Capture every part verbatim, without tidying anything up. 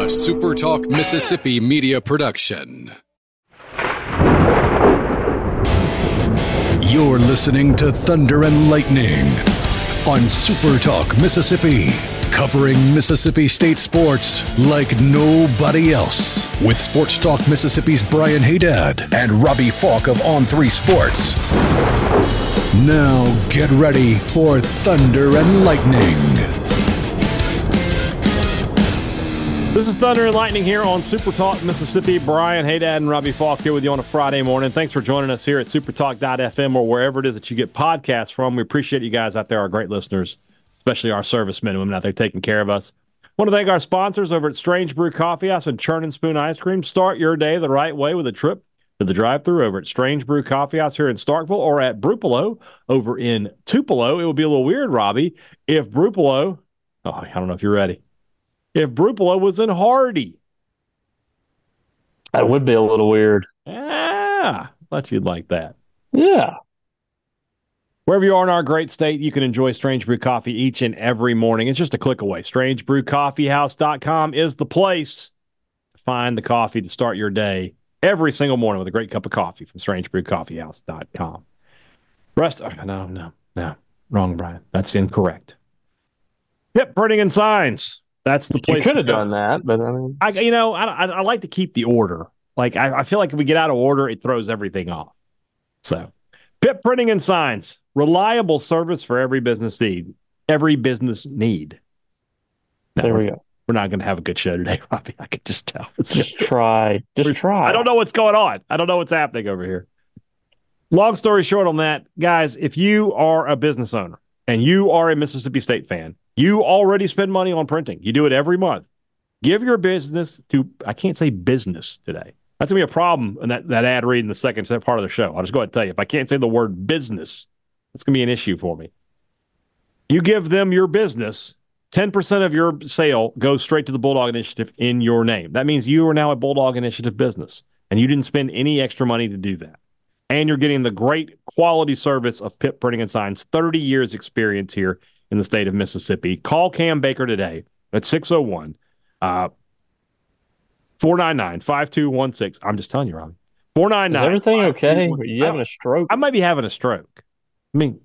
A Super Talk Mississippi media production. You're listening to Thunder and Lightning on Super Talk Mississippi, covering Mississippi State sports like nobody else. With Sports Talk Mississippi's Brian Haydad and Robbie Falk of On three Sports. Now get ready for Thunder and Lightning. This is Thunder and Lightning here on Super Talk Mississippi. Brian Haydad and Robbie Falk here with you on a Friday morning. Thanks for joining us here at supertalk dot f m or wherever it is that you get podcasts from. We appreciate you guys out there, our great listeners, especially our servicemen and women out there taking care of us. I want to thank our sponsors over at Strange Brew Coffee House and Churn and Spoon Ice Cream. Start your day the right way with a trip to the drive-thru over at Strange Brew Coffee House here in Starkville or at Brupolo over in Tupelo. It would be a little weird, Robbie, if Brupolo, oh, I don't know if you're ready, if Brupolo was in Hardy. That would be a little weird. Ah, thought you'd like that. Yeah. Wherever you are in our great state, you can enjoy Strange Brew Coffee each and every morning. It's just a click away. strange brew coffee house dot com is the place to find the coffee to start your day every single morning with a great cup of coffee from strange brew coffee house dot com. Rest, oh, no, no, no. Wrong, Brian. That's incorrect. Hip Printing and Signs. That's the place. You could have done that, but I mean, I, you know, I, I, I like to keep the order. Like, I, I feel like if we get out of order, it throws everything off. So, Pip Printing and Signs, reliable service for every business need. Every business need. Now, there we go. We're not going to have a good show today, Robbie. I can just tell. It's just try. Just try. I don't know what's going on. I don't know what's happening over here. Long story short on that, guys, if you are a business owner and you are a Mississippi State fan, you already spend money on printing. You do it every month. Give your business to, I can't say business today. That's going to be a problem in that, that ad read in the second part of the show. I'll just go ahead and tell you. If I can't say the word business, it's going to be an issue for me. You give them your business, ten percent of your sale goes straight to the Bulldog Initiative in your name. That means you are now a Bulldog Initiative business, and you didn't spend any extra money to do that. And you're getting the great quality service of Pip Printing and Signs, thirty years experience here in the state of Mississippi. Call Cam Baker today at six oh one, four nine nine, five two one six. I'm just telling you, Robbie. four nine nine. Is everything okay? Are you having a stroke? I might be having a stroke. I mean,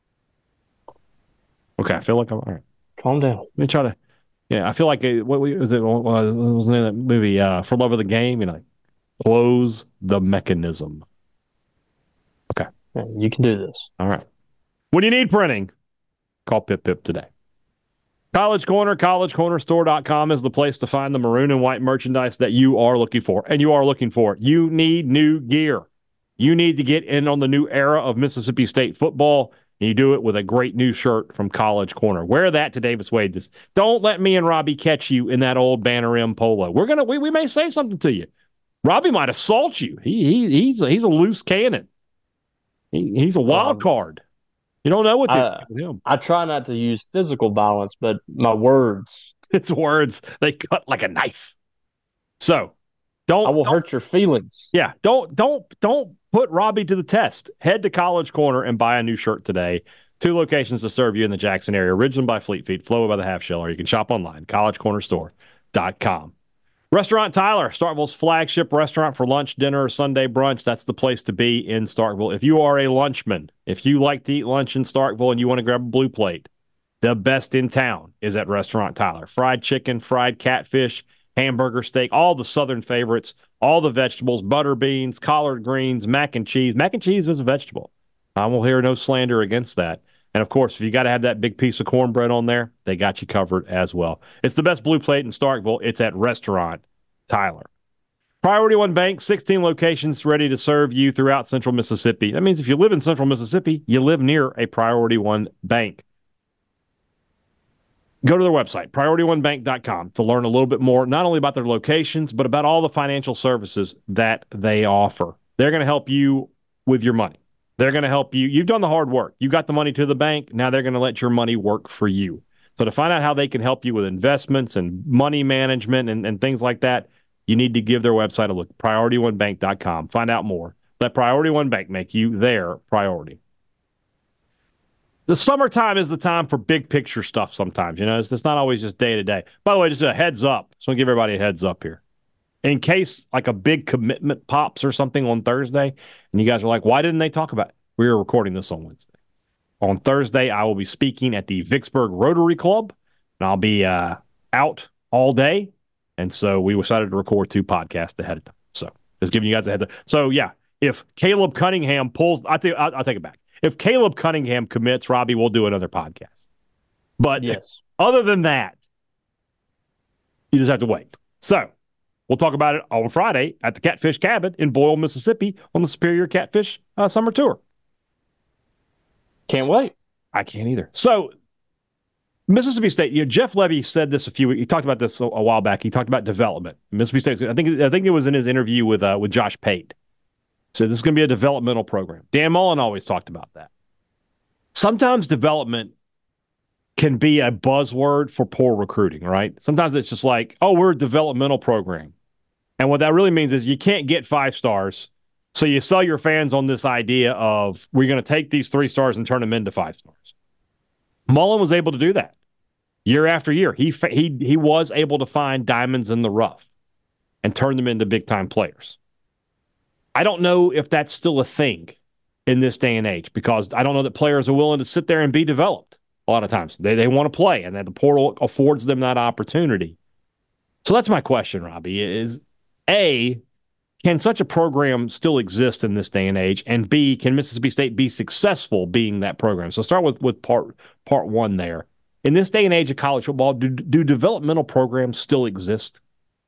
okay, I feel like I'm all right. Calm down. Let me try to, yeah, I feel like, a, what was it, what was the name of that movie, uh, For Love of the Game? You know, like, close the mechanism. Okay. Yeah, you can do this. All right. When you need printing, call Pip Pip today. College Corner, college corner store dot com is the place to find the maroon and white merchandise that you are looking for. And you are looking for it. You need new gear. You need to get in on the new era of Mississippi State football, and you do it with a great new shirt from College Corner. Wear that to Davis Wade. This, don't let me and Robbie catch you in that old Banner M polo. We're gonna we, we may say something to you. Robbie might assault you. He, he he's a, he's a loose cannon. He, he's a wild um, card. You don't know what to I, do with him. I try not to use physical violence, but my words. It's words. They cut like a knife. So don't I will don't, hurt your feelings. Yeah. Don't don't don't put Robbie to the test. Head to College Corner and buy a new shirt today. Two locations to serve you in the Jackson area. Original by Fleet Feet, Flow by the Half Shell, or you can shop online, college corner store dot com. Restaurant Tyler, Starkville's flagship restaurant for lunch, dinner, or Sunday brunch. That's the place to be in Starkville. If you are a lunchman, if you like to eat lunch in Starkville and you want to grab a blue plate, the best in town is at Restaurant Tyler. Fried chicken, fried catfish, hamburger steak, all the southern favorites, all the vegetables, butter beans, collard greens, mac and cheese. Mac and cheese is a vegetable. I will hear no slander against that. And, of course, if you got to have that big piece of cornbread on there, they got you covered as well. It's the best blue plate in Starkville. It's at Restaurant Tyler. Priority One Bank, sixteen locations ready to serve you throughout central Mississippi. That means if you live in central Mississippi, you live near a Priority One Bank. Go to their website, priority one bank dot com, to learn a little bit more, not only about their locations, but about all the financial services that they offer. They're going to help you with your money. They're going to help you. You've done the hard work. You got the money to the bank. Now they're going to let your money work for you. So to find out how they can help you with investments and money management and, and things like that, you need to give their website a look, priority one bank dot com. Find out more. Let Priority One Bank make you their priority. The summertime is the time for big picture stuff sometimes. You know, it's, it's not always just day to day. By the way, just a heads up. So I'll give everybody a heads up here. In case like a big commitment pops or something on Thursday, and you guys are like, why didn't they talk about it? We are recording this on Wednesday. On Thursday, I will be speaking at the Vicksburg Rotary Club, and I'll be uh, out all day. And so we decided to record two podcasts ahead of time. So just giving you guys a heads up. So, yeah, if Caleb Cunningham pulls, I'll, take, I'll, I'll take it back. If Caleb Cunningham commits, Robbie, we'll do another podcast. But yes. Other than that, you just have to wait. So we'll talk about it on Friday at the Catfish Cabin in Boyle, Mississippi on the Superior Catfish uh, Summer Tour. Can't wait. I can't either. So Mississippi State, you know, Jeff Lebby said this a few weeks. He talked about this a, a while back. He talked about development. Mississippi State, I think, I think it was in his interview with uh, with Josh Pate. So this is going to be a developmental program. Dan Mullen always talked about that. Sometimes development can be a buzzword for poor recruiting, right? Sometimes it's just like, oh, we're a developmental program. And what that really means is you can't get five stars. So you sell your fans on this idea of we're going to take these three stars and turn them into five stars. Mullen was able to do that year after year. He he he was able to find diamonds in the rough and turn them into big-time players. I don't know if that's still a thing in this day and age because I don't know that players are willing to sit there and be developed a lot of times. They they want to play, and then the portal affords them that opportunity. So that's my question, Robbie, is A, can such a program still exist in this day and age? And B, can Mississippi State be successful being that program? So start with, with part part one there. In this day and age of college football, do, do developmental programs still exist?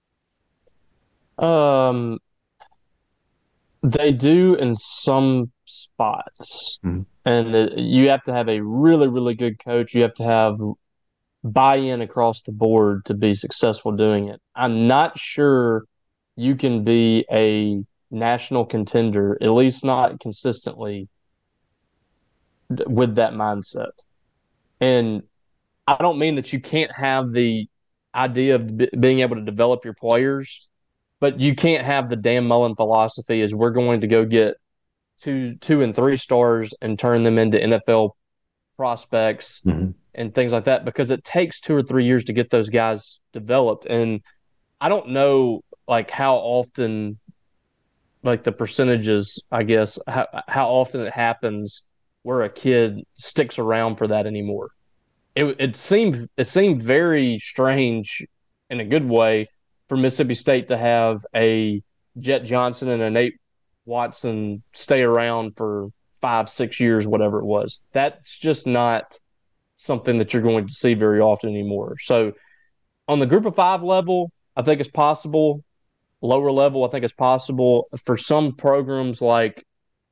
Um, they do in some spots. Mm-hmm. And the, you have to have a really, really good coach. You have to have buy-in across the board to be successful doing it. I'm not sure you can be a national contender, at least not consistently, with that mindset. And I don't mean that you can't have the idea of b- being able to develop your players, but you can't have the Dan Mullen philosophy is we're going to go get two, two and three stars and turn them into N F L prospects mm-hmm. and things like that, because it takes two or three years to get those guys developed. And I don't know like how often, like the percentages, I guess, how, how often it happens where a kid sticks around for that anymore. It it seemed it seemed very strange in a good way for Mississippi State to have a Jet Johnson and a Nate Watson stay around for five, six years, whatever it was. That's just not something that you're going to see very often anymore. So on the group of five level, I think it's possible. Lower level, I think it's possible. For some programs like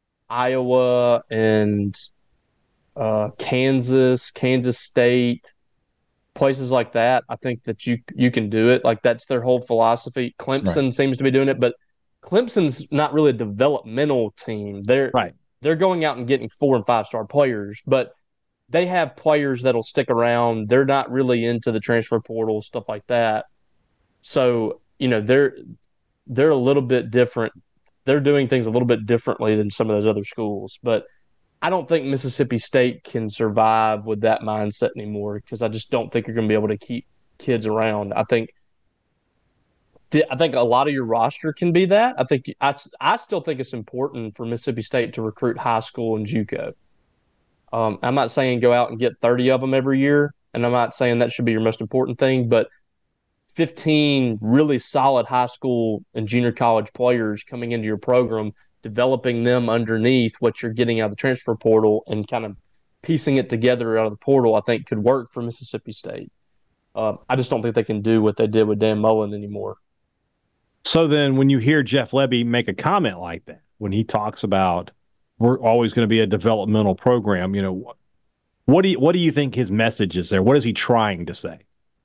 Iowa and uh, Kansas, Kansas State, places like that, I think that you you can do it. Like that's their whole philosophy. Clemson right. seems to be doing it, but Clemson's not really a developmental team. They're right. They're going out and getting four and five star players, but they have players that'll stick around. They're not really into the transfer portal, stuff like that. So, you know, they're they're a little bit different. They're doing things a little bit differently than some of those other schools. But I don't think Mississippi State can survive with that mindset anymore because I just don't think you're going to be able to keep kids around. I think I think a lot of your roster can be that. I think I, I still think it's important for Mississippi State to recruit high school and JUCO. Um, I'm not saying go out and get thirty of them every year, and I'm not saying that should be your most important thing, but fifteen really solid high school and junior college players coming into your program, developing them underneath what you're getting out of the transfer portal and kind of piecing it together out of the portal, I think could work for Mississippi State. Uh, I just don't think they can do what they did with Dan Mullen anymore. So then when you hear Jeff Lebby make a comment like that, when he talks about we're always going to be a developmental program, you know, what do you, what do you think his message is there? What is he trying to say?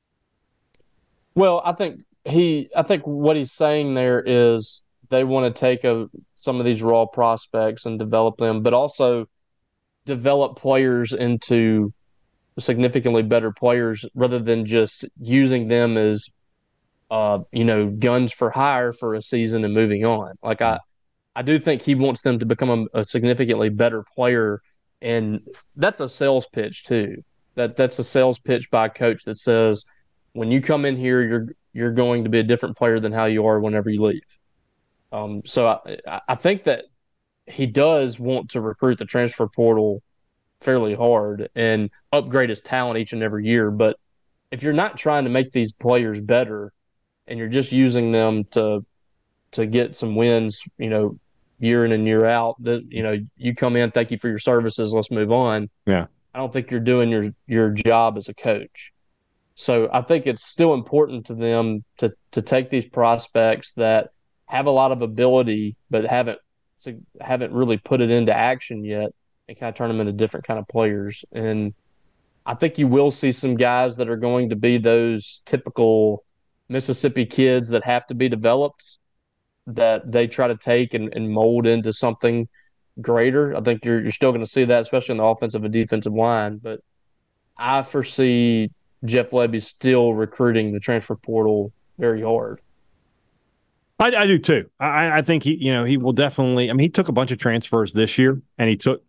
Well, I think he, I think what he's saying there is they want to take a, some of these raw prospects and develop them, but also develop players into significantly better players rather than just using them as, uh, you know, guns for hire for a season and moving on. Like I, I do think he wants them to become a, a significantly better player And that's a sales pitch too. That that's a sales pitch by a coach that says, when you come in here, you're you're going to be a different player than how you are whenever you leave. Um, so I, I think that he does want to recruit the transfer portal fairly hard and upgrade his talent each and every year. But if you're not trying to make these players better and you're just using them to to get some wins, you know, year in and year out, that, you know, you come in, thank you for your services, let's move on. Yeah. I don't think you're doing your your job as a coach. So I think it's still important to them to to take these prospects that have a lot of ability but haven't haven't really put it into action yet and kind of turn them into different kind of players. And I think you will see some guys that are going to be those typical Mississippi kids that have to be developed, that they try to take and, and mold into something greater. I think you're you're still going to see that, especially in the offensive and defensive line. But I foresee Jeff Lebby still recruiting the transfer portal very hard. I, I do too. I, I think he, you know, he will definitely. I mean, he took a bunch of transfers this year, and he took.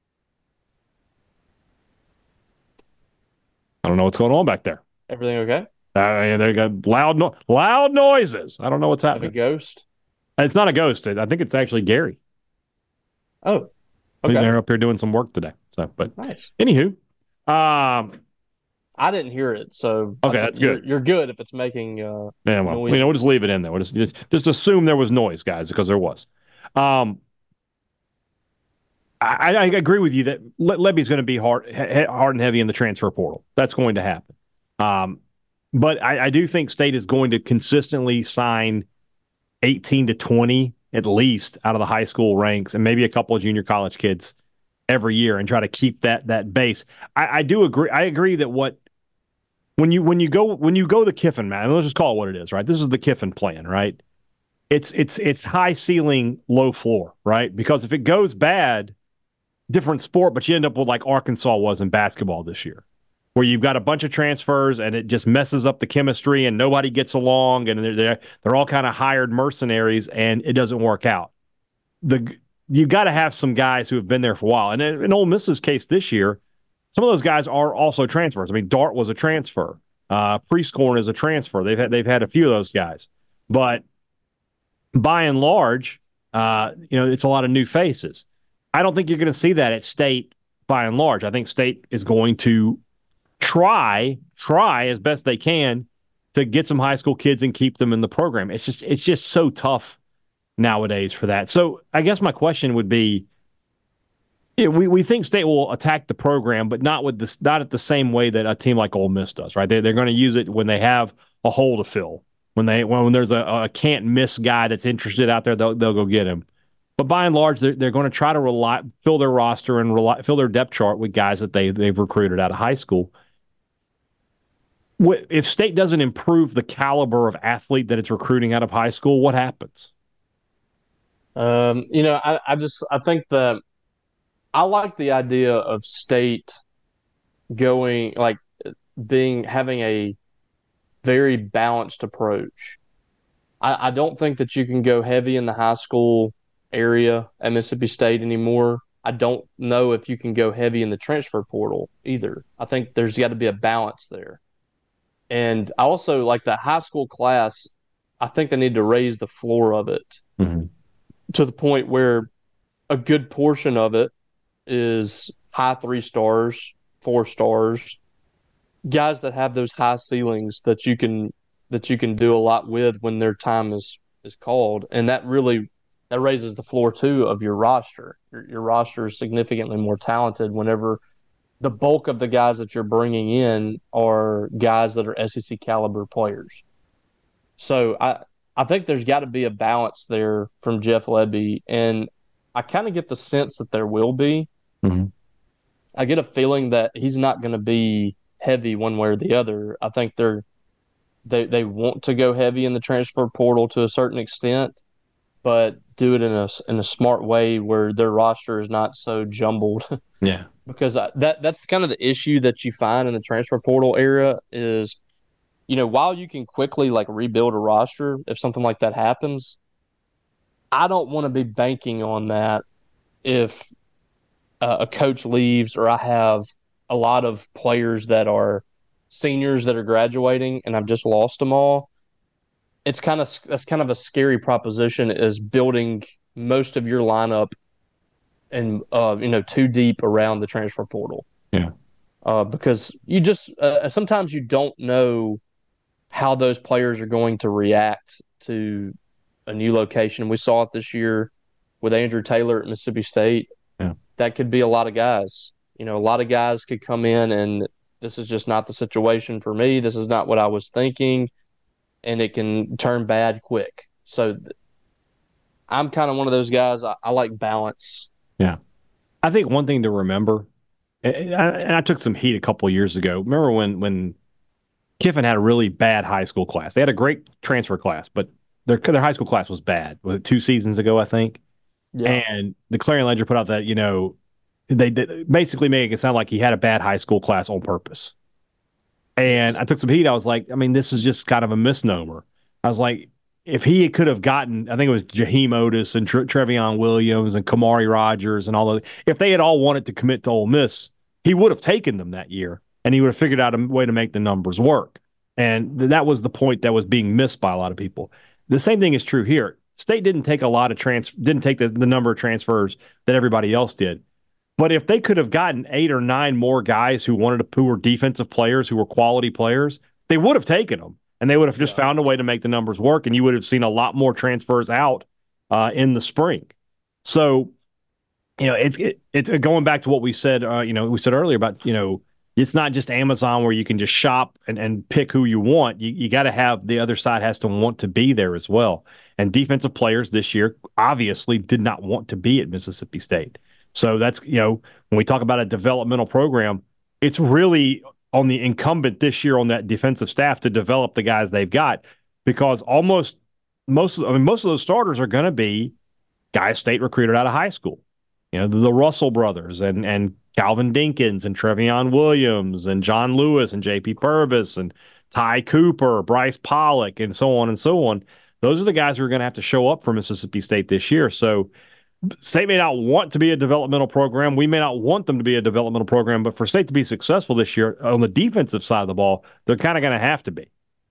I don't know what's going on back there. Everything okay? Uh, they got loud, no- loud noises. I don't know what's happening. Like a ghost? It's not a ghost. I think it's actually Gary. Oh, okay. They're up here doing some work today. So, but nice. Anywho, um, I didn't hear it, so okay, that's you're, good. You're good if it's making uh, yeah. Well, noise. you know, we'll just leave it in there. We'll just just, just assume there was noise, guys, because there was. Um, I, I agree with you that Le- Lebby's going to be hard, he, hard and heavy in the transfer portal. That's going to happen. Um, but I, I do think State is going to consistently sign eighteen to twenty at least out of the high school ranks, and maybe a couple of junior college kids every year, and try to keep that that base. I, I do agree. I agree that what when you when you go when you go the Kiffin, man, let's just call it what it is, right? This is the Kiffin plan, right? It's it's it's high ceiling, low floor, right? Because if it goes bad, different sport, but you end up with like Arkansas was in basketball this year, where you've got a bunch of transfers and it just messes up the chemistry and nobody gets along, and they're they're, they're all kind of hired mercenaries, and it doesn't work out. The you've got to have some guys who have been there for a while. And in Ole Miss's case this year, some of those guys are also transfers. I mean, Dart was a transfer. Uh, Prieskorn is a transfer. They've had they've had a few of those guys, but by and large, uh, you know, it's a lot of new faces. I don't think you're going to see that at State by and large. I think State is going to try, try as best they can to get some high school kids and keep them in the program. It's just, it's just so tough nowadays for that. So I guess my question would be, yeah, we, we think State will attack the program, but not with this, not at the same way that a team like Ole Miss does, right? They, they're going to use it when they have a hole to fill. When they when there's a, a can't miss guy that's interested out there, they'll they'll go get him. But by and large, they're they're going to try to rely fill their roster and rely, fill their depth chart with guys that they they've recruited out of high school. If State doesn't improve the caliber of athlete that it's recruiting out of high school, what happens? Um, you know, I, I just I think that I like the idea of State going like being having a very balanced approach. I, I don't think that you can go heavy in the high school area at Mississippi State anymore. I don't know if you can go heavy in the transfer portal either. I think there's got to be a balance there. And I also like the high school class. I think they need to raise the floor of it mm-hmm. to the point where a good portion of it is high three stars, four stars, guys that have those high ceilings that you can that you can do a lot with when their time is is called, and that really that raises the floor too of your roster. Your, your roster is significantly more talented whenever the bulk of the guys that you're bringing in are guys that are S E C caliber players. So I I think there's got to be a balance there from Jeff Lebby, and I kind of get the sense that there will be. Mm-hmm. I get a feeling that he's not going to be heavy one way or the other. I think they're they they want to go heavy in the transfer portal to a certain extent, but do it in a in a smart way where their roster is not so jumbled. Yeah, because I, that that's kind of the issue that you find in the transfer portal era is, you know, while you can quickly like rebuild a roster if something like that happens, I don't want to be banking on that if uh, a coach leaves, or I have a lot of players that are seniors that are graduating, and I've just lost them all. It's kind of that's kind of a scary proposition, is building most of your lineup and uh, you know too deep around the transfer portal. Yeah, uh, because you just uh, sometimes you don't know how those players are going to react to a new location. We saw it this year with Andrew Taylor at Mississippi State. yeah. That could be a lot of guys. You know, a lot of guys could come in and this is just not the situation for me. This is not what I was thinking, and it can turn bad quick. So I'm kind of one of those guys. I, I like balance. Yeah. I think one thing to remember, and I, and I took some heat a couple of years ago. Remember when when Kiffin had a really bad high school class? They had a great transfer class, but their their high school class was bad. Was it two seasons ago, I think? Yeah. And the Clarion Ledger put out that, you know, they did, basically making it sound like he had a bad high school class on purpose. And I took some heat. I was like, I mean, this is just kind of a misnomer. I was like, if he could have gotten, I think it was Jaheim Otis and Tre- Trevion Williams and Kamari Rogers and all those, if they had all wanted to commit to Ole Miss, he would have taken them that year, and he would have figured out a way to make the numbers work. And that was the point that was being missed by a lot of people. The same thing is true here. State didn't take a lot of trans, didn't take the, the number of transfers that everybody else did. But if they could have gotten eight or nine more guys who wanted to, who were defensive players, who were quality players, they would have taken them, and they would have just yeah. found a way to make the numbers work, and you would have seen a lot more transfers out uh, in the spring. So, you know, it's it, it's going back to what we said. Uh, you know, we said earlier about, you know, it's not just Amazon where you can just shop and, and pick who you want. You, you got to have the other side has to want to be there as well. And defensive players this year obviously did not want to be at Mississippi State. So that's, you know, when we talk about a developmental program, it's really on the incumbent this year on that defensive staff to develop the guys they've got, because almost most of, I mean, most of those starters are going to be guys State recruited out of high school. You know, the, the Russell brothers and and Calvin Dinkins and Trevion Williams and John Lewis and J P Purvis and Ty Cooper, Bryce Pollock, and so on and so on. Those are the guys who are going to have to show up for Mississippi State this year. So State may not want to be a developmental program. We may not want them to be a developmental program, but for State to be successful this year on the defensive side of the ball, they're kind of going to have to be.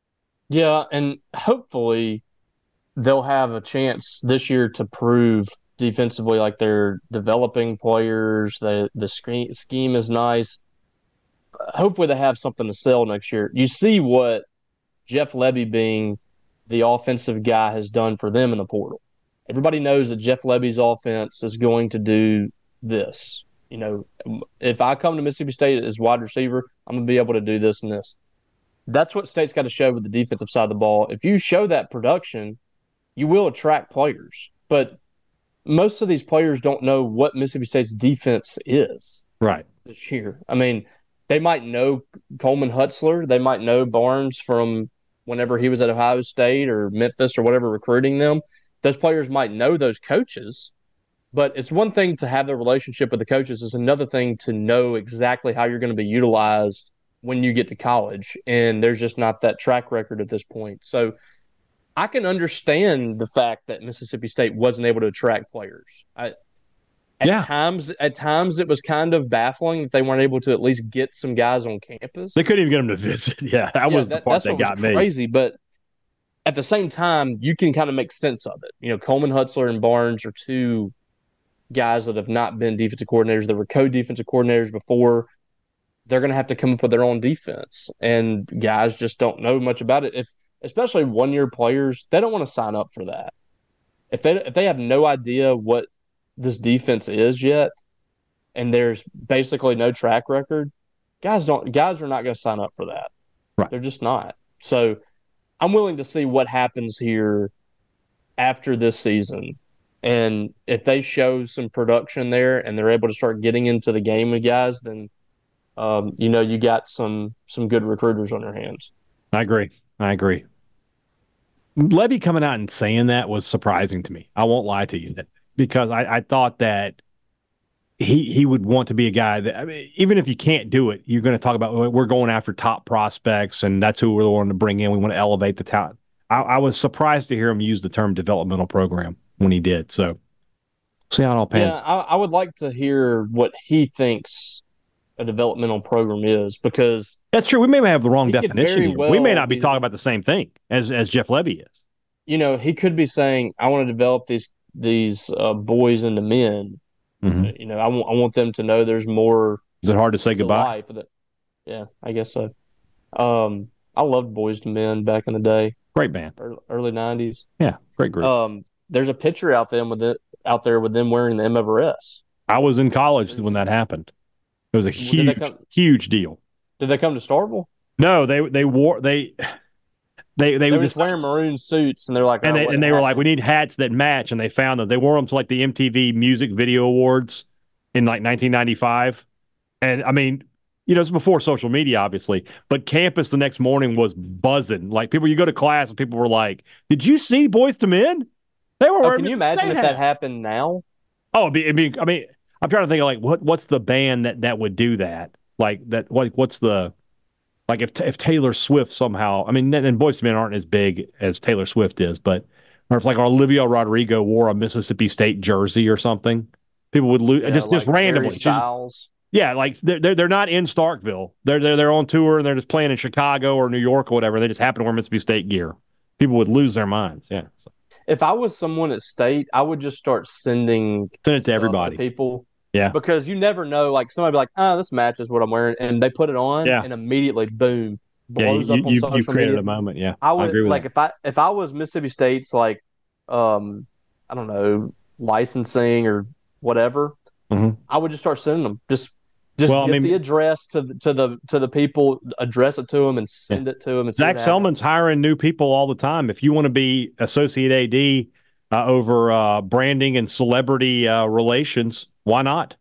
Yeah, and hopefully they'll have a chance this year to prove defensively like they're developing players. The the scheme is nice. Hopefully they have something to sell next year. You see what Jeff Lebby being the offensive guy has done for them in the portal. Everybody knows that Jeff Lebby's offense is going to do this. You know, if I come to Mississippi State as wide receiver, I'm going to be able to do this and this. That's what State's got to show with the defensive side of the ball. If you show that production, you will attract players. But most of these players don't know what Mississippi State's defense is right this year. I mean, they might know Coleman Hutzler. They might know Barnes from whenever he was at Ohio State or Memphis or whatever recruiting them. Those players might know those coaches, but it's one thing to have the relationship with the coaches. It's another thing to know exactly how you're going to be utilized when you get to college. And there's just not that track record at this point. So I can understand the fact that Mississippi State wasn't able to attract players. I, at yeah. times, at times it was kind of baffling that they weren't able to at least get some guys on campus. They couldn't even get them to visit. Yeah, that yeah, was that, the part that got me. Crazy, but at the same time, you can kind of make sense of it. You know, Coleman Hutzler and Barnes are two guys that have not been defensive coordinators. They were co-defensive coordinators before. They're going to have to come up with their own defense, and guys just don't know much about it. If especially one-year players, they don't want to sign up for that. If they if they have no idea what this defense is yet, and there's basically no track record, guys don't guys are not going to sign up for that. Right. They're just not. So I'm willing to see what happens here after this season. And if they show some production there and they're able to start getting into the game with guys, then, um, you know, you got some some good recruiters on your hands. I agree. I agree. Lebby coming out and saying that was surprising to me. I won't lie to you, because I, I thought that he he would want to be a guy that, I mean, even if you can't do it, you're going to talk about, we're going after top prospects, and that's who we're wanting to bring in. We want to elevate the talent. I, I was surprised to hear him use the term developmental program when he did. So, See how it all pans. Yeah, I, I would like to hear what he thinks a developmental program is, because That's true. We may have the wrong he could definition very here. we may well not be be- talking about the same thing as as Jeff Levy is. you know, he could be saying, I want to develop these these uh, boys into men. Mhm. You know, I want I want them to know there's more Is it hard to say to goodbye? life. That, yeah, I guess so. Um, I loved Boys to Men back in the day, Great band. ear- early nineties. Yeah, great group. Um, there's a picture out there with it out there with them wearing the M over S. I was in college when that happened. It was a Did they huge, come- huge deal. Did they come to Starville? No, they they wore they they they, They were were just just wearing maroon suits, and they're like, and oh, they what and they were like, happened? we need hats that match, and they found them. They wore them to like the M T V Music Video Awards in like nineteen ninety-five, and I mean, you know, it's before social media, obviously, but campus the next morning was buzzing. Like people, you go to class and people were like, "Did you see Boys to Men?" They were Oh, wearing. can you Mississippi imagine State if that hats. happened now? Oh, it'd be, it'd be, I mean, I'm trying to think of like what what's the band that that would do that? Like that? What what's the like if if Taylor Swift somehow? I mean, and Boyz two Men aren't as big as Taylor Swift is, but or if like Olivia Rodrigo wore a Mississippi State jersey or something, people would lose Yeah, just just like Harry randomly. Just- Styles. yeah, like they're, they're they're not in Starkville. They're they're they're on tour and they're just playing in Chicago or New York or whatever. They just happen to wear Mississippi State gear. People would lose their minds. Yeah, so, If I was someone at State, I would just start sending send it to stuff everybody. people. Yeah. Because you never know. Like somebody be like, oh, this matches what I'm wearing, and they put it on, Yeah. and immediately, boom, Yeah, blows you, up on you, social you've created media. a moment. Yeah, I would agree with like that. if I if I was Mississippi State's like, um, I don't know, licensing or whatever, Mhm. I would just start sending them. Just just Well, I get mean- the address to the, to the to the people, address it to them, and send it to them. And see Zach what happens. Selman's hiring new people all the time. If you want to be associate A D uh, over uh, branding and celebrity uh, relations, why not?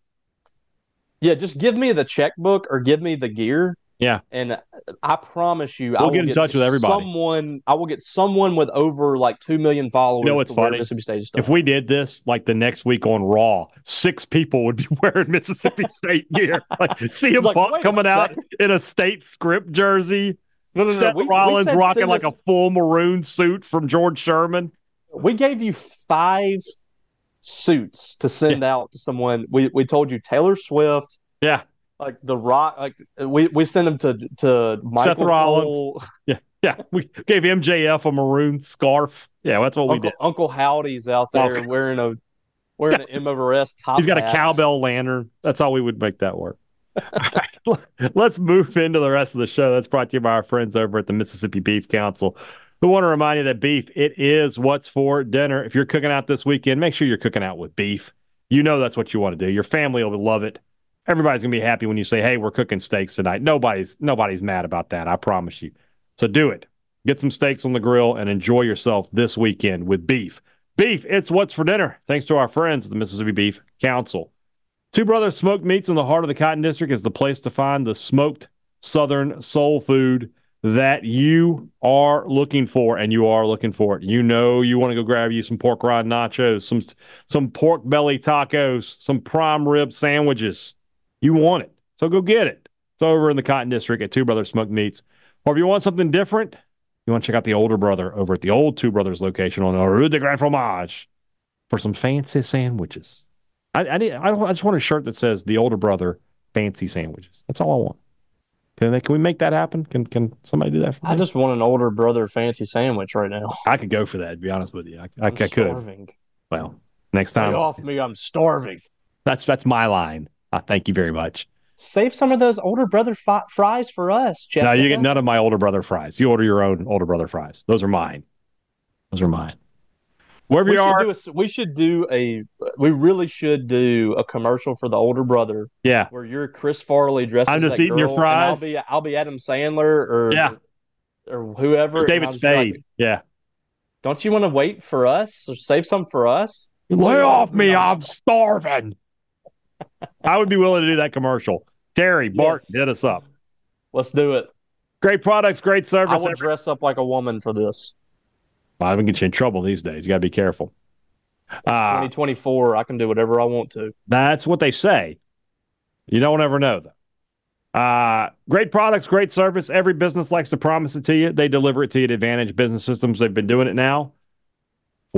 Yeah, just give me the checkbook or give me the gear. Yeah. And I promise you, I We'll will get in touch with everybody. Someone, I will get someone with over like two million followers. You know what's to wear funny? Mississippi State stuff. If we did this like the next week on Raw, six people would be wearing Mississippi State gear. Like C M Like, Punk wait a coming out second. in a state script jersey. no, no, no, Seth we, we Rollins said rocking send like us- a full maroon suit from George Sherman. We gave you five suits to send out to someone. We we told you Taylor Swift, Yeah. like The Rock, like we we sent them to to Michael Seth Rollins. Cole, Yeah. We gave M J F a maroon scarf. Yeah, that's what we Uncle, did. Uncle Howdy's out there Okay. wearing a wearing an M over S top. He's got a hat. cowbell lantern. That's how we would make that work. All right, let's move into the rest of the show. That's brought to you by our friends over at the Mississippi Beef Council. We want to remind you that beef, it is what's for dinner. If you're cooking out this weekend, make sure you're cooking out with beef. You know that's what you want to do. Your family will love it. Everybody's going to be happy when you say, hey, we're cooking steaks tonight. Nobody's nobody's mad about that, I promise you. So do it. Get some steaks on the grill and enjoy yourself this weekend with beef. Beef, it's what's for dinner. Thanks to our friends at the Mississippi Beef Council. Two Brothers Smoked Meats in the heart of the Cotton District is the place to find the smoked Southern soul food that you are looking for, and you are looking for it. You know you want to go grab you some pork rind nachos, some some pork belly tacos, some prime rib sandwiches. You want it, so go get it. It's over in the Cotton District at Two Brothers Smoked Meats. Or if you want something different, you want to check out the older brother over at the old Two Brothers location on the Rue de Grand Fromage for some fancy sandwiches. I I, need, I I just want a shirt that says the older brother fancy sandwiches. That's all I want. Can, they, can we make that happen? Can can somebody do that for me? I just want an older brother fancy sandwich right now. I could go for that, to be honest with you. I, I, I I'm could. starving. Well, next Lay time. off me, I'm starving. That's that's my line. Uh, thank you very much. Save some of those older brother fi- fries for us, Jessica. No, you get none of my older brother fries. You order your own older brother fries. Those are mine. Those are mine. Wherever We you should, are, do a, we should do a. We really should do a commercial for the older brother yeah. where you're Chris Farley dressed. I'm as just that eating your girl, and I'll fries? be I'll be Adam Sandler or Yeah. or whoever. and David I'll just be like, Spade. Yeah. Don't you want to wait for us or save some for us? Lay off me. I'm starving. I would be willing to do that commercial. Terry, Bart, Yes. hit us up. Let's do it. Great products, great I service. will Every- dress up like a woman for this. well, I would get you in trouble these days. You got to be careful. Uh, twenty twenty-four. I can do whatever I want to. That's what they say. You don't ever know, though. Uh, great products, great service. Every business likes to promise it to you. They deliver it to you at Advantage Business Systems. They've been doing it now for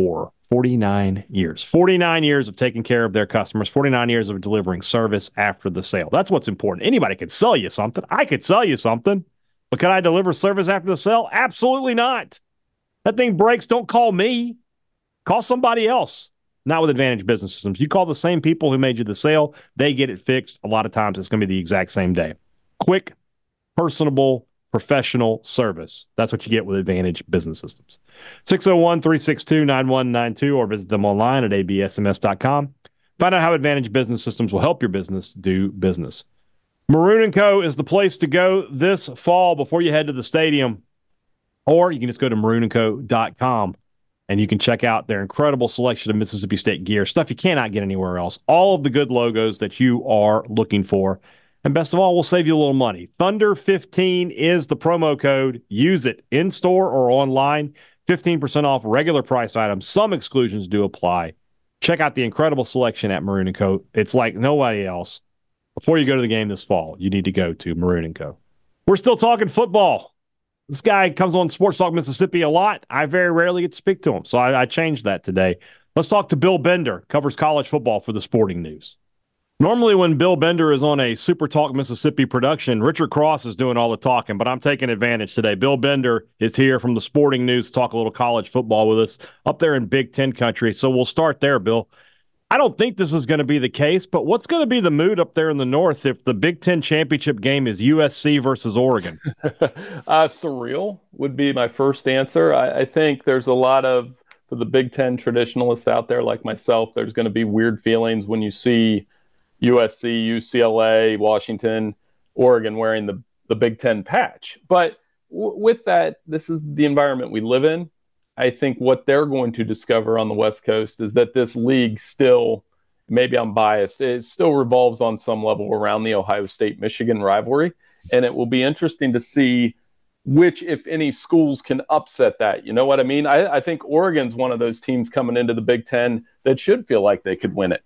forty-nine years. forty-nine years of taking care of their customers, forty-nine years of delivering service after the sale. That's what's important. Anybody can sell you something. I could sell you something, but can I deliver service after the sale? Absolutely not. That thing breaks, don't call me. Call somebody else. Not with Advantage Business Systems. You call the same people who made you the sale, they get it fixed. A lot of times it's going to be the exact same day. Quick, personable, professional service. That's what you get with Advantage Business Systems. six oh one, three six two, nine one nine two or visit them online at a b s m s dot com. Find out how Advantage Business Systems will help your business do business. Maroon and Co. is the place to go this fall before you head to the stadium. Or you can just go to maroon and co dot com and you can check out their incredible selection of Mississippi State gear, stuff you cannot get anywhere else. All of the good logos that you are looking for. And best of all, we'll save you a little money. Thunder fifteen is the promo code. Use it in-store or online. fifteen percent off regular price items. Some exclusions do apply. Check out the incredible selection at Maroon and Co. It's like nobody else. Before you go to the game this fall, you need to go to Maroon and Co. We're still talking football. This guy comes on Sports Talk Mississippi a lot. I very rarely get to speak to him, so I, I changed that today. Let's talk to Bill Bender, covers college football for the Sporting News. Normally when Bill Bender is on a Super Talk Mississippi production, Richard Cross is doing all the talking, but I'm taking advantage today. Bill Bender is here from the Sporting News to talk a little college football with us up there in Big Ten country. So we'll start there, Bill. I don't think this is going to be the case, but what's going to be the mood up there in the North if the Big Ten championship game is U S C versus Oregon? uh, surreal would be my first answer. I, I think there's a lot of, for the Big Ten traditionalists out there like myself, there's going to be weird feelings when you see U S C, U C L A, Washington, Oregon wearing the, the Big Ten patch. But w- with that, this is the environment we live in. I think what they're going to discover on the West Coast is that this league still, maybe I'm biased, it still revolves on some level around the Ohio State-Michigan rivalry. And it will be interesting to see which, if any, schools can upset that. You know what I mean? I, I think Oregon's one of those teams coming into the Big Ten that should feel like they could win it.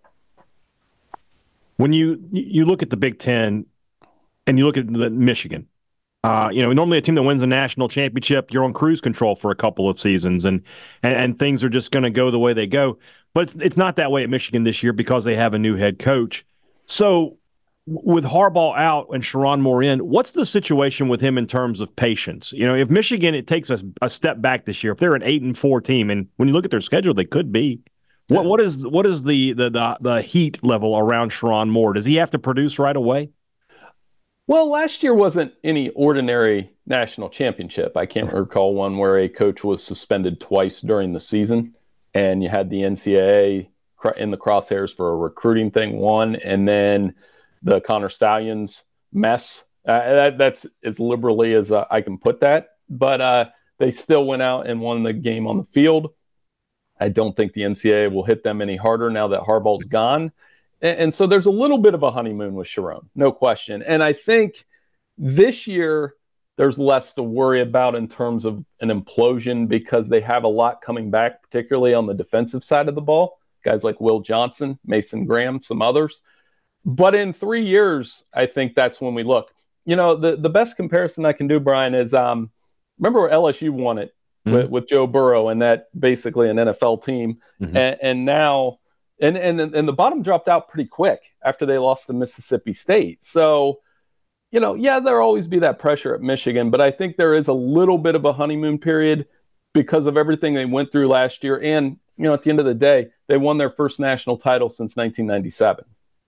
When you you look at the Big Ten and you look at the Michigan, uh, you know, normally a team that wins a national championship, you're on cruise control for a couple of seasons, and and, and things are just going to go the way they go. But it's, it's not that way at Michigan this year because they have a new head coach. So with Harbaugh out and Sherrone Moore in, what's the situation with him in terms of patience? You know, if Michigan, it takes a, a step back this year, if they're an eight and four team, and when you look at their schedule, they could be. What what is what is the the the, the heat level around Sherrone Moore? Does he have to produce right away? Well, last year wasn't any ordinary national championship. I can't recall one where a coach was suspended twice during the season, and you had the N C double A in the crosshairs for a recruiting thing, one, and then the Connor Stallions mess. Uh, that, that's as liberally as uh, I can put that. But uh, they still went out and won the game on the field. I don't think the N C double A will hit them any harder now that Harbaugh's gone. And, and so there's a little bit of a honeymoon with Sherrone, no question. And I think this year there's less to worry about in terms of an implosion because they have a lot coming back, particularly on the defensive side of the ball. Guys like Will Johnson, Mason Graham, some others. But in three years, I think that's when we look. You know, the, the best comparison I can do, Brian, is um, remember where L S U won it mm-hmm. with, with Joe Burrow and that basically an N F L team. Mm-hmm. And, and now, and, and, and the bottom dropped out pretty quick after they lost to Mississippi State. So, you know, yeah, there'll always be that pressure at Michigan, but I think there is a little bit of a honeymoon period because of everything they went through last year. And, you know, at the end of the day, they won their first national title since nineteen ninety-seven.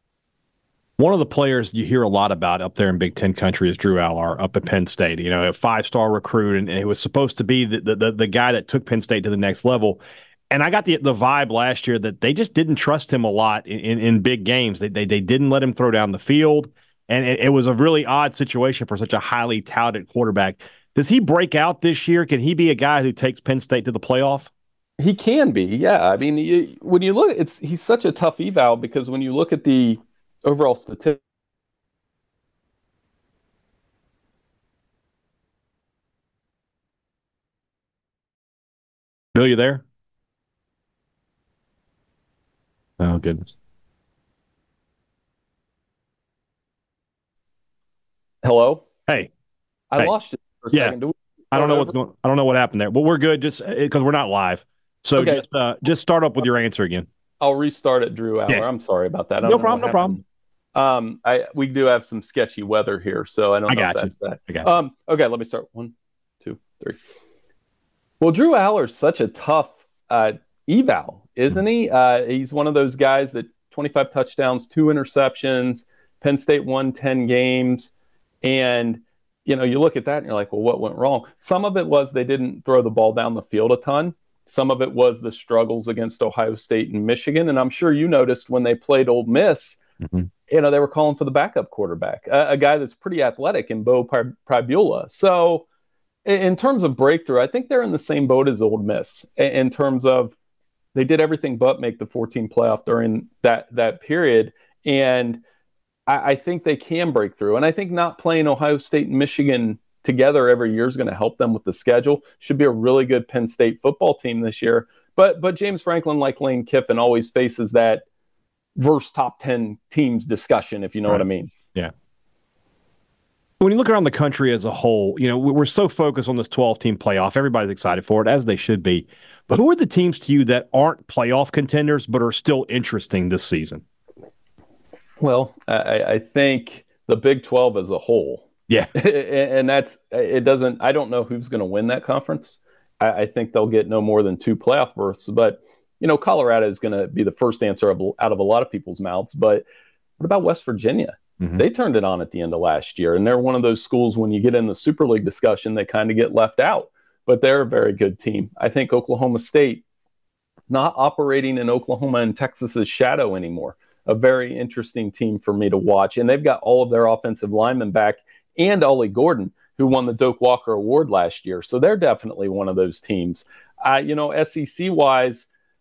One of the players you hear a lot about up there in Big Ten country is Drew Allar up at Penn State. You know, a five-star recruit, and, and it was supposed to be the, the the guy that took Penn State to the next level. And I got the the vibe last year that they just didn't trust him a lot in, in, in big games. They, they they didn't let him throw down the field, and it, it was a really odd situation for such a highly touted quarterback. Does he break out this year? Can he be a guy who takes Penn State to the playoff? He can be, yeah. I mean, you, when you look, it's he's such a tough eval because when you look at the overall statistics. Bill, you there? Oh, goodness. Hello? Hey. I hey. lost it for a yeah. second. Do we I don't know what's going I don't know what happened there, but we're good just because we're not live. So Okay. just uh, just start up with your answer again. I'll restart at Drew Aller. Yeah. I'm sorry about that. I No don't know problem, what no problem. happened. Um, I we do have some sketchy weather here, so I don't I know if got you. that's that. I got you. Um, okay, let me start. One, two, three. Well, Drew Aller's such a tough uh, eval, isn't he? Uh, he's one of those guys that twenty-five touchdowns, two interceptions. Penn State won ten games, and you know you look at that and you're like, well, what went wrong? Some of it was they didn't throw the ball down the field a ton. Some of it was the struggles against Ohio State and Michigan, and I'm sure you noticed when they played Ole Miss. Mm-hmm. You know, they were calling for the backup quarterback, a, a guy that's pretty athletic in Bo Pribula. So in, in terms of breakthrough, I think they're in the same boat as Ole Miss in, in terms of they did everything but make the fourteen playoff during that, that period. And I, I think they can break through. And I think not playing Ohio State and Michigan together every year is going to help them with the schedule. Should be a really good Penn State football team this year. But, but James Franklin, like Lane Kiffin, always faces that versus top ten teams discussion, if you know right. what I mean. Yeah. When you look around the country as a whole, you know, we're so focused on this twelve-team playoff. Everybody's excited for it, as they should be. But who are the teams to you that aren't playoff contenders but are still interesting this season? Well, I, I think the Big twelve as a whole. Yeah. And that's, it doesn't, I don't know who's going to win that conference. I, I think they'll get no more than two playoff berths, but you know, Colorado is going to be the first answer of, out of a lot of people's mouths. But what about West Virginia? Mm-hmm. They turned it on at the end of last year. And they're one of those schools, when you get in the Super League discussion, they kind of get left out. But they're a very good team. I think Oklahoma State, not operating in Oklahoma and Texas's shadow anymore. A very interesting team for me to watch. And they've got all of their offensive linemen back and Ollie Gordon, who won the Doak Walker Award last year. So they're definitely one of those teams. Uh, you know, S E C-wise,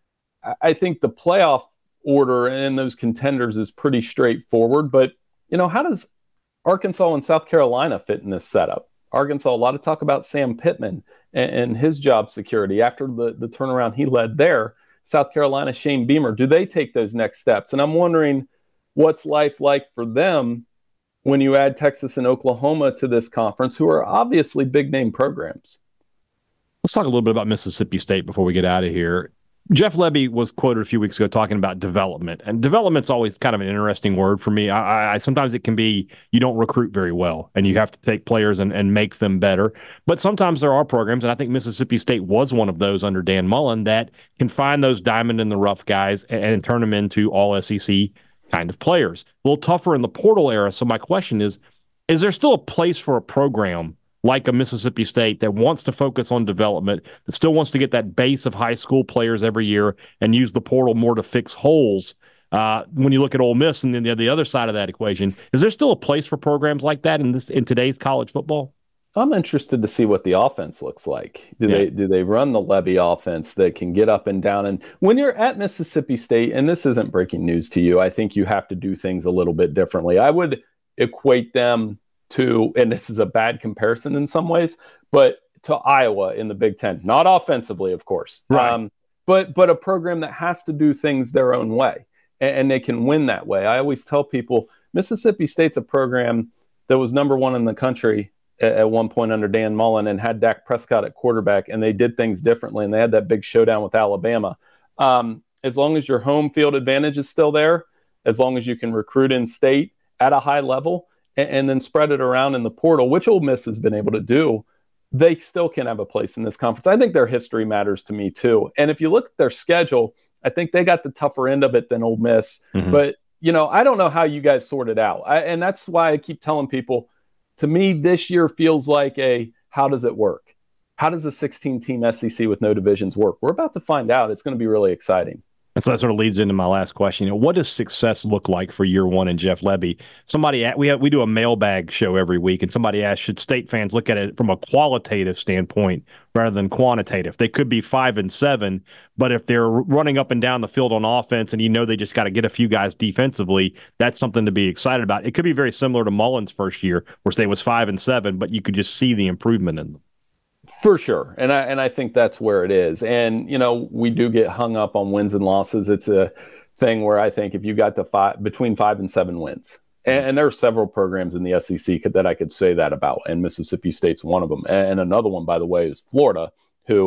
I think the playoff order and those contenders is pretty straightforward. But, you know, how does Arkansas and South Carolina fit in this setup? Arkansas, a lot of talk about Sam Pittman and, and his job security after the, the turnaround he led there. South Carolina, Shane Beamer, do they take those next steps? And I'm wondering what's life like for them when you add Texas and Oklahoma to this conference, who are obviously big-name programs. Let's talk a little bit about Mississippi State before we get out of here. Jeff Lebby was quoted a few weeks ago talking about development, and development's always kind of an interesting word for me. I, I sometimes it can be you don't recruit very well, and you have to take players and, and make them better. But sometimes there are programs, and I think Mississippi State was one of those under Dan Mullen, that can find those diamond in the rough guys and, and turn them into all S E C kind of players. A little tougher in the portal era. So my question is, is there still a place for a program like a Mississippi State that wants to focus on development, that still wants to get that base of high school players every year and use the portal more to fix holes? Uh, when you look at Ole Miss and then the, the other side of that equation, is there still a place for programs like that in this in today's college football? I'm interested to see what the offense looks like. Do yeah. they do they run the Lebby offense that can get up and down? And when you're at Mississippi State, and this isn't breaking news to you, I think you have to do things a little bit differently. I would equate them to, and this is a bad comparison in some ways, but to Iowa in the Big Ten. Not offensively, of course, right. um, but but a program that has to do things their own way, and, and they can win that way. I always tell people Mississippi State's a program that was number one in the country at one point under Dan Mullen and had Dak Prescott at quarterback, and they did things differently, and they had that big showdown with Alabama. Um, as long as your home field advantage is still there, as long as you can recruit in state at a high level and, and then spread it around in the portal, which Ole Miss has been able to do, they still can have a place in this conference. I think their history matters to me too. And if you look at their schedule, I think they got the tougher end of it than Ole Miss. Mm-hmm. But, you know, I don't know how you guys sort it out. I, and that's why I keep telling people, to me, this year feels like a, how does it work? How does a sixteen-team S E C with no divisions work? We're about to find out. It's going to be really exciting. And so that sort of leads into my last question. You know, what does success look like for year one in Jeff Lebby? Somebody, we have, we do a mailbag show every week, and somebody asked, should State fans look at it from a qualitative standpoint rather than quantitative? They could be five and seven, but if they're running up and down the field on offense and you know they just got to get a few guys defensively, that's something to be excited about. It could be very similar to Mullen's first year, where State was five and seven, but you could just see the improvement in them. For sure. And I and I think that's where it is. And, you know, we do get hung up on wins and losses. It's a thing where I think if you got to five, between five and seven wins, and, and there are several programs in the S E C that I could say that about, and Mississippi State's one of them. And another one, by the way, is Florida, who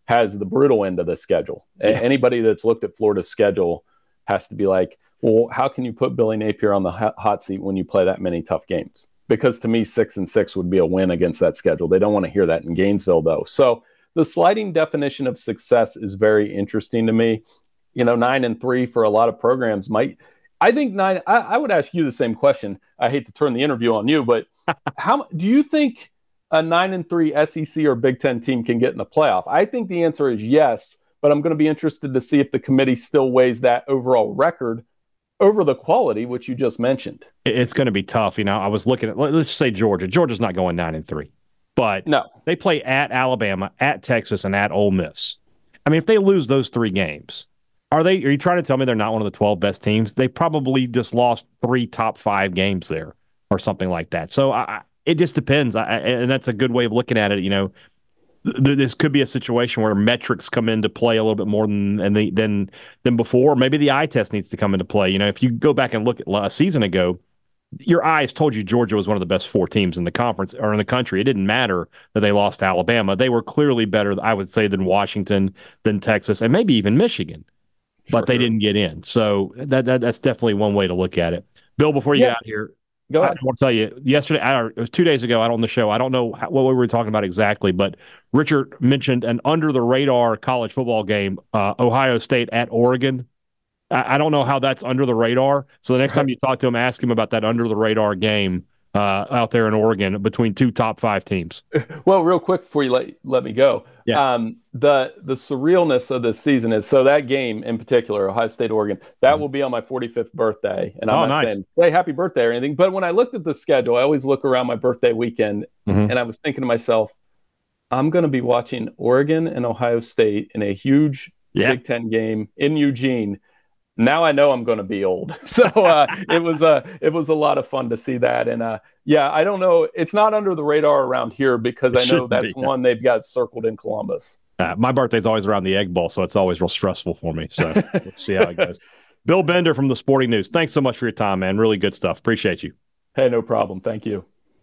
has the brutal end of the schedule. Yeah. Anybody that's looked at Florida's schedule has to be like, well, how can you put Billy Napier on the hot seat when you play that many tough games? Because to me, six and six would be a win against that schedule. They don't want to hear that in Gainesville, though. So the sliding definition of success is very interesting to me. You know, nine and three for a lot of programs might. I think nine. I, I would ask you the same question. I hate to turn the interview on you, but how do you think a nine and three S E C or Big Ten team can get in the playoff? I think the answer is yes, but I'm going to be interested to see if the committee still weighs that overall record over the quality, which you just mentioned. It's going to be tough. You know, I was looking at, let's say Georgia. Georgia's not going nine and three, but no, they play at Alabama, at Texas, and at Ole Miss. I mean, if they lose those three games, are they? Are you trying to tell me they're not one of the twelve best teams? They probably just lost three top five games there, or something like that. So I, it just depends, I, and that's a good way of looking at it. You know, th- this could be a situation where metrics come into play a little bit more than and the, than than before. Maybe the eye test needs to come into play. You know, if you go back and look at a season ago, your eyes told you Georgia was one of the best four teams in the conference or in the country. It didn't matter that they lost to Alabama. They were clearly better, I would say, than Washington, than Texas, and maybe even Michigan. But they didn't get in. So that, that that's definitely one way to look at it. Bill, before you yeah. get out here, Go ahead. I want to tell you, yesterday, I, it was two days ago, I don't on the show, I don't know how, what we were talking about exactly, but Richard mentioned an under-the-radar college football game, uh, Ohio State at Oregon. I, I don't know how that's under the radar. So the next time you talk to him, ask him about that under-the-radar game uh, out there in Oregon between two top five teams. Well, real quick before you let, let me go, yeah. um, the the surrealness of this season is, so that game in particular, Ohio State, Oregon, that mm-hmm. will be on my forty-fifth birthday. And I'm oh, not nice. saying, hey, happy birthday or anything. But when I looked at the schedule, I always look around my birthday weekend, mm-hmm. and I was thinking to myself, I'm going to be watching Oregon and Ohio State in a huge yeah. Big Ten game in Eugene. Now I know I'm going to be old. So uh, it was uh, it was a lot of fun to see that. And uh, yeah, I don't know. It's not under the radar around here because it I know that's be, one they've got circled in Columbus. Uh, my birthday's always around the Egg Bowl, so it's always real stressful for me. So we'll see how it goes. Bill Bender from the Sporting News. Thanks so much for your time, man. Really good stuff. Appreciate you. Hey, no problem. Thank you.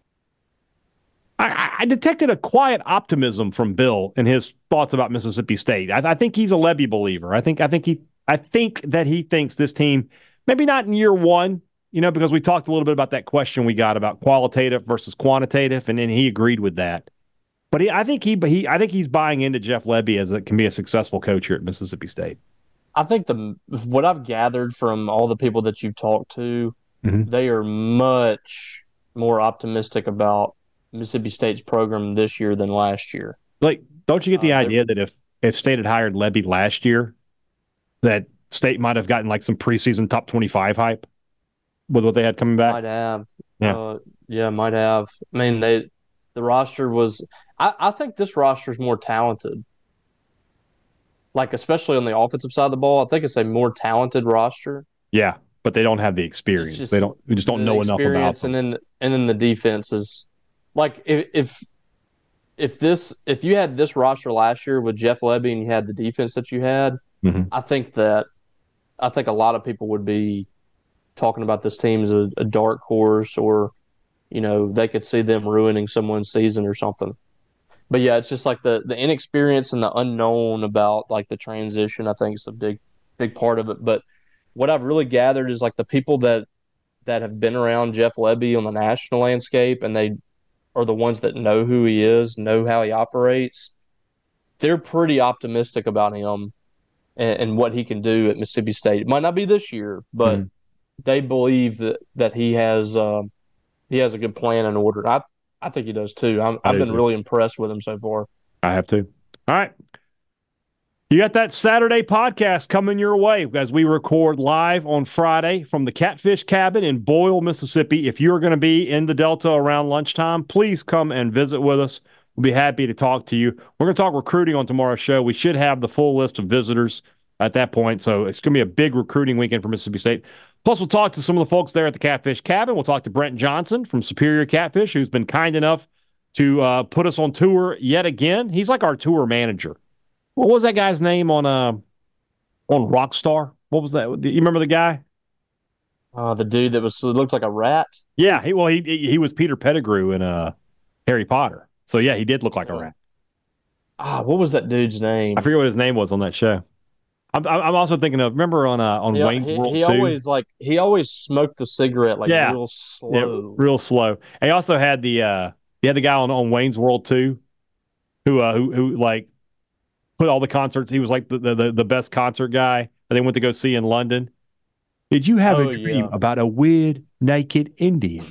I, I detected a quiet optimism from Bill in his thoughts about Mississippi State. I, I think he's a Lebby believer. I think I think he I think that he thinks this team, maybe not in year one, you know, because we talked a little bit about that question we got about qualitative versus quantitative, and then he agreed with that. But he, I think he, he, I think he's buying into Jeff Lebby as it can be a successful coach here at Mississippi State. I think the what I've gathered from all the people that you've talked to, mm-hmm. they are much more optimistic about Mississippi State's program this year than last year. Like, don't you get the uh, idea that if if State had hired Lebby last year, that State might have gotten like some preseason top twenty-five hype with what they had coming back? Might have. Yeah, uh, yeah, might have. I mean, they the roster was I, – I think this roster is more talented. Like, especially on the offensive side of the ball, I think it's a more talented roster. Yeah, but they don't have the experience. Just, they don't. We just don't know enough about them. And then, and then the defense is – like, if, if if this if you had this roster last year with Jeff Lebby and you had the defense that you had, mm-hmm. I think that I think a lot of people would be talking about this team as a, a dark horse, or you know, they could see them ruining someone's season or something. But yeah, it's just like the the inexperience and the unknown about like the transition, I think is a big big part of it. But what I've really gathered is like the people that that have been around Jeff Lebby on the national landscape, and they are the ones that know who he is, know how he operates. They're pretty optimistic about him and, and what he can do at Mississippi State. It might not be this year, but mm. they believe that that he has uh, he has a good plan in order. I I think he does too. I'm, I've been too. really impressed with him so far. I have too. All right. You got that Saturday podcast coming your way as we record live on Friday from the Catfish Cabin in Boyle, Mississippi. If you're going to be in the Delta around lunchtime, please come and visit with us. We'll be happy to talk to you. We're going to talk recruiting on tomorrow's show. We should have the full list of visitors at that point, so it's going to be a big recruiting weekend for Mississippi State. Plus, we'll talk to some of the folks there at the Catfish Cabin. We'll talk to Brent Johnson from Superior Catfish, who's been kind enough to uh, put us on tour yet again. He's like our tour manager. What was that guy's name on uh, on Rockstar? What was that? Do you remember the guy? Uh, the dude that was looked like a rat. Yeah, he well he he was Peter Pettigrew in uh, Harry Potter. So yeah, he did look like a rat. ah, what was that dude's name? I forget what his name was on that show. I'm, I'm also thinking of remember on uh, on He, Wayne's he, World he two? always like he always smoked the cigarette like Yeah. real Yeah, slow. real slow. And he also had the uh, he had the guy on, on Wayne's World two, who uh, who who like put all the concerts. He was like the the, the best concert guy that they went to go see in London. Did you have Oh, a dream yeah. about a weird naked Indian?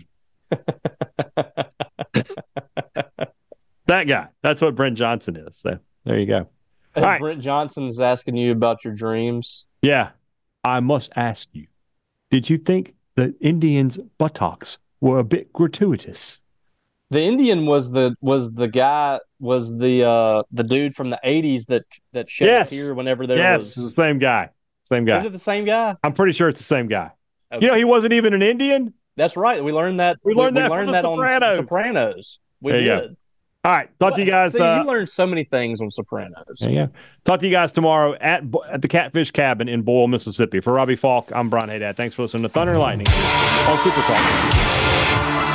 That guy. That's what Brent Johnson is. So there you go. All right. Brent Johnson is asking you about your dreams. Yeah. I must ask you, did you think the Indians' buttocks were a bit gratuitous? The Indian was the was the guy was the uh the dude from the eighties that that shed Yes. a tear whenever there Yes, was. the same guy. Same guy. Is it the same guy? I'm pretty sure it's the same guy. Okay. You know, he wasn't even an Indian. That's right. We learned that. We learned that from the that Sopranos. on Sopranos. We There you did. go. All right. Talk to you guys. See, uh, you learned so many things on Sopranos. There you go. Talk to you guys tomorrow at Bo- at the Catfish Cabin in Boyle, Mississippi. For Robbie Falk, I'm Brian Haydad. Thanks for listening to Thunder and Lightning on Super Talk.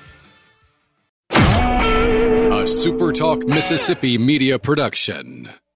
A SuperTalk Mississippi media production.